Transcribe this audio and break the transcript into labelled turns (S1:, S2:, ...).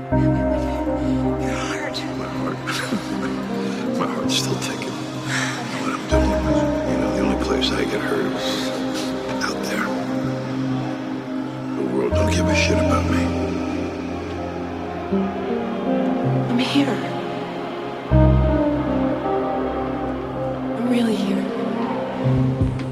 S1: Your heart.
S2: My heart. My heart's still ticking. What I'm doing, the only place I get hurt is out there. The world don't give a shit about me.
S1: I'm here. I'm really here.